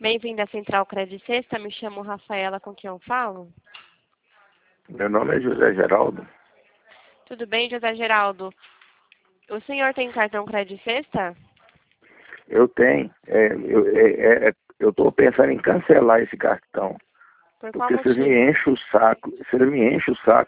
Bem-vindo à Central Credit Sexta, me chamo Rafaela, com quem eu falo? Meu nome é José Geraldo. Tudo bem, José Geraldo? O senhor tem cartão Credit Sexta? Eu tenho. Eu estou pensando em cancelar esse cartão. Por qual Porque vocês me motivo? enchem o saco. Vocês me enchem o saco